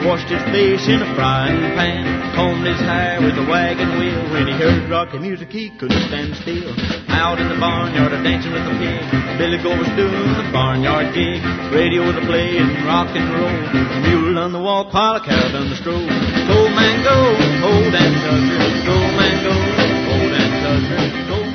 washed his face in a frying pan, combed his hair with a wagon wheel. When he heard rocky music, he couldn't stand still. Out in the barnyard, dancing with a pig, Billy Goat was doing the barnyard gig. Radio was playing rock and roll, mule on the walk, while a cow done the stroll. Go man go, hold and touch her. Go man go, hold and touch her. Go